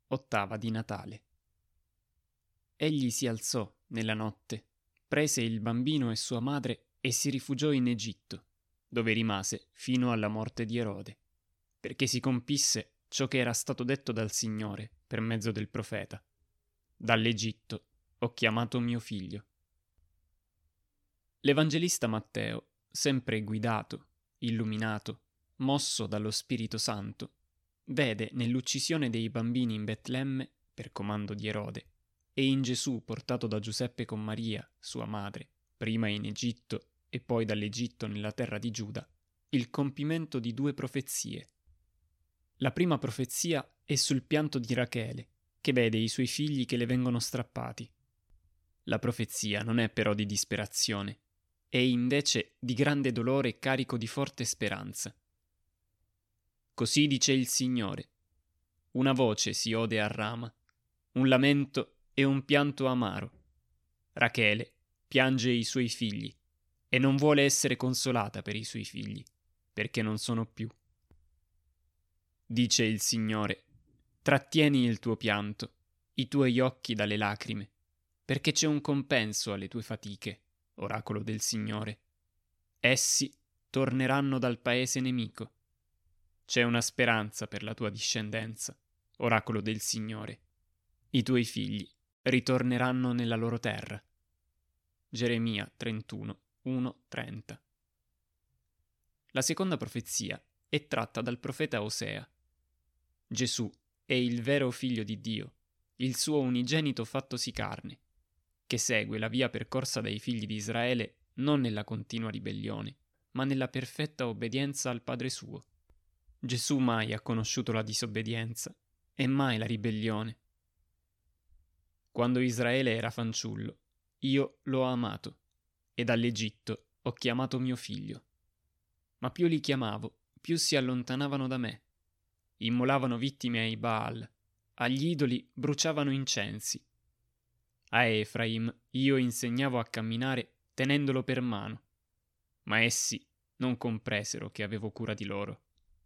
Ottava di Natale. Egli si alzò nella notte, prese il bambino e sua madre e si rifugiò in Egitto, dove rimase fino alla morte di Erode, perché si compisse ciò che era stato detto dal Signore per mezzo del profeta. Dall'Egitto ho chiamato mio figlio. L'Evangelista Matteo, sempre guidato, illuminato, mosso dallo Spirito Santo, vede nell'uccisione dei bambini in Betlemme, per comando di Erode, e in Gesù portato da Giuseppe con Maria, sua madre, prima in Egitto e poi dall'Egitto nella terra di Giuda, il compimento di due profezie. La prima profezia è sul pianto di Rachele, che vede i suoi figli che le vengono strappati. La profezia non è però di disperazione, è invece di grande dolore e carico di forte speranza. Così dice il Signore: una voce si ode a Rama, un lamento e un pianto amaro. Rachele piange i suoi figli e non vuole essere consolata per i suoi figli, perché non sono più. Dice il Signore: trattieni il tuo pianto, i tuoi occhi dalle lacrime, perché c'è un compenso alle tue fatiche, oracolo del Signore. Essi torneranno dal paese nemico. C'è una speranza per la tua discendenza, oracolo del Signore. I tuoi figli ritorneranno nella loro terra. Geremia 31, 1-30. La seconda profezia è tratta dal profeta Osea. Gesù è il vero figlio di Dio, il suo unigenito fattosi carne, che segue la via percorsa dai figli di Israele non nella continua ribellione, ma nella perfetta obbedienza al Padre suo. Gesù mai ha conosciuto la disobbedienza e mai la ribellione. Quando Israele era fanciullo, io l'ho amato e dall'Egitto ho chiamato mio figlio. Ma più li chiamavo, più si allontanavano da me. Immolavano vittime ai Baal, agli idoli bruciavano incensi. A Efraim io insegnavo a camminare tenendolo per mano, ma essi non compresero che avevo cura di loro.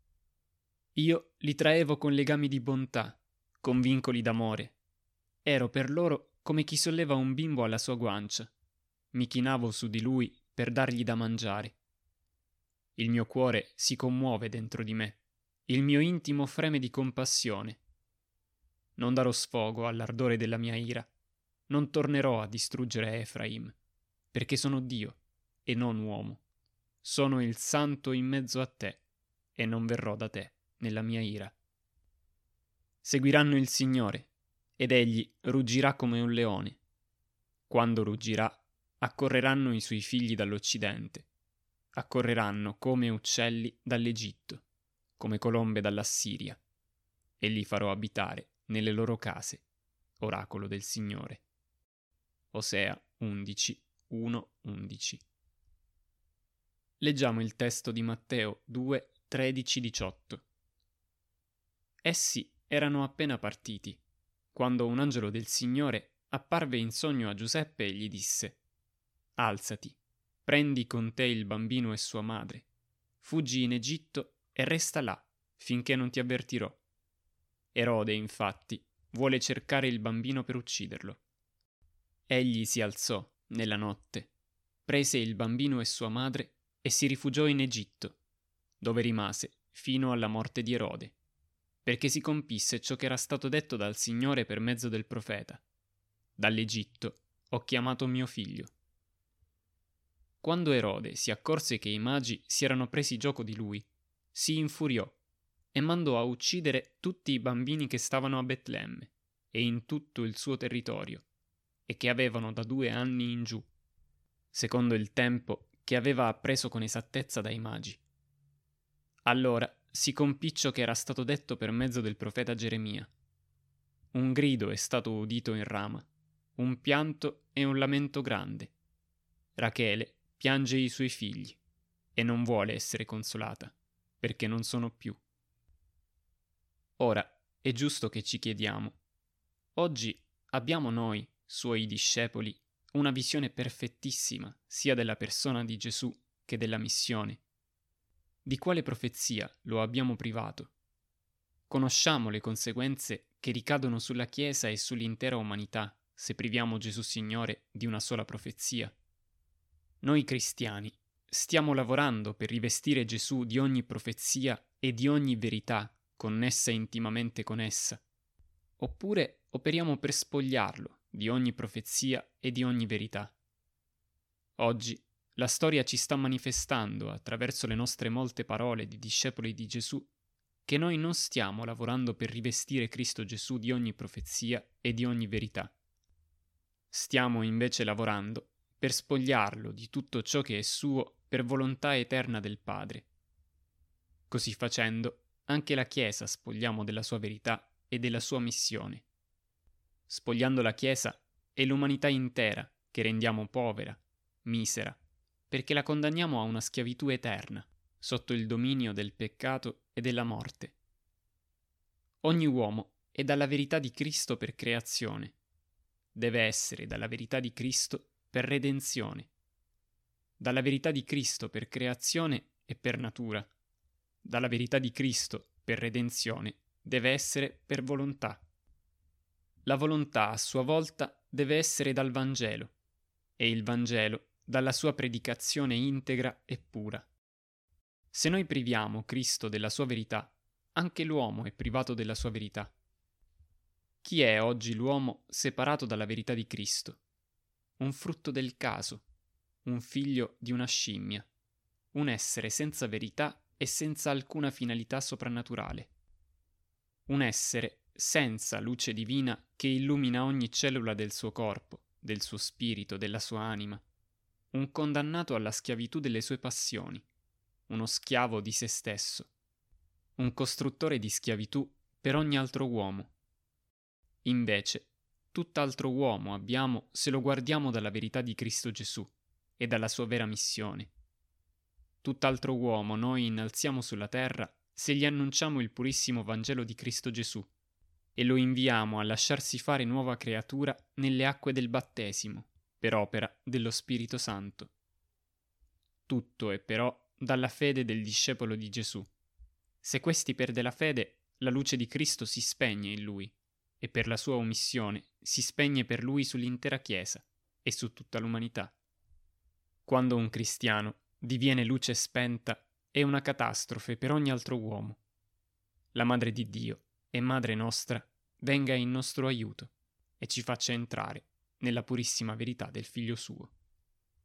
Io li traevo con legami di bontà, con vincoli d'amore. Ero per loro come chi solleva un bimbo alla sua guancia. Mi chinavo su di lui per dargli da mangiare. Il mio cuore si commuove dentro di me, il mio intimo freme di compassione. Non darò sfogo all'ardore della mia ira, non tornerò a distruggere Efraim, perché sono Dio e non uomo. Sono il Santo in mezzo a te e non verrò da te nella mia ira. Seguiranno il Signore, ed egli ruggirà come un leone. Quando ruggirà, accorreranno i suoi figli dall'Occidente, accorreranno come uccelli dall'Egitto, come colombe dall'Assiria, e li farò abitare nelle loro case, oracolo del Signore. Osea 11, 1-11. Leggiamo il testo di Matteo 2, 13-18. Essi erano appena partiti, quando un angelo del Signore apparve in sogno a Giuseppe e gli disse: alzati, prendi con te il bambino e sua madre, fuggi in Egitto e resta là finché non ti avvertirò. Erode, infatti, vuole cercare il bambino per ucciderlo. Egli si alzò nella notte, prese il bambino e sua madre e si rifugiò in Egitto, dove rimase fino alla morte di Erode, perché si compisse ciò che era stato detto dal Signore per mezzo del profeta: dall'Egitto ho chiamato mio figlio. Quando Erode si accorse che i magi si erano presi gioco di lui, si infuriò e mandò a uccidere tutti i bambini che stavano a Betlemme e in tutto il suo territorio, e che avevano da 2 anni in giù, secondo il tempo che aveva appreso con esattezza dai magi. Allora si compì ciò che era stato detto per mezzo del profeta Geremia. Un grido è stato udito in Rama, un pianto e un lamento grande. Rachele piange i suoi figli e non vuole essere consolata, perché non sono più. Ora è giusto che ci chiediamo: oggi abbiamo noi, suoi discepoli, una visione perfettissima sia della persona di Gesù che della missione? Di quale profezia lo abbiamo privato? Conosciamo le conseguenze che ricadono sulla Chiesa e sull'intera umanità se priviamo Gesù Signore di una sola profezia. Noi cristiani stiamo lavorando per rivestire Gesù di ogni profezia e di ogni verità connessa intimamente con essa, oppure operiamo per spogliarlo di ogni profezia e di ogni verità. Oggi la storia ci sta manifestando, attraverso le nostre molte parole di discepoli di Gesù, che noi non stiamo lavorando per rivestire Cristo Gesù di ogni profezia e di ogni verità. Stiamo invece lavorando per spogliarlo di tutto ciò che è suo per volontà eterna del Padre. Così facendo, anche la Chiesa spogliamo della sua verità e della sua missione. Spogliando la Chiesa è l'umanità intera che rendiamo povera, misera, perché la condanniamo a una schiavitù eterna, sotto il dominio del peccato e della morte. Ogni uomo è dalla verità di Cristo per creazione. Deve essere dalla verità di Cristo per redenzione. Dalla verità di Cristo per creazione e per natura. Dalla verità di Cristo per redenzione deve essere per volontà. La volontà, a sua volta, deve essere dal Vangelo, e il Vangelo dalla sua predicazione integra e pura. Se noi priviamo Cristo della sua verità, anche l'uomo è privato della sua verità. Chi è oggi l'uomo separato dalla verità di Cristo? Un frutto del caso, un figlio di una scimmia, un essere senza verità e senza alcuna finalità soprannaturale. Un essere senza luce divina che illumina ogni cellula del suo corpo, del suo spirito, della sua anima. Un condannato alla schiavitù delle sue passioni, uno schiavo di se stesso, un costruttore di schiavitù per ogni altro uomo. Invece, tutt'altro uomo abbiamo se lo guardiamo dalla verità di Cristo Gesù e dalla sua vera missione. Tutt'altro uomo noi innalziamo sulla terra se gli annunciamo il purissimo Vangelo di Cristo Gesù e lo inviamo a lasciarsi fare nuova creatura nelle acque del battesimo, per opera dello Spirito Santo. Tutto è però dalla fede del discepolo di Gesù. Se questi perde la fede, la luce di Cristo si spegne in lui, e per la sua omissione si spegne per lui sull'intera Chiesa e su tutta l'umanità. Quando un cristiano diviene luce spenta, è una catastrofe per ogni altro uomo. La Madre di Dio e Madre nostra venga in nostro aiuto e ci faccia entrare nella purissima verità del Figlio suo.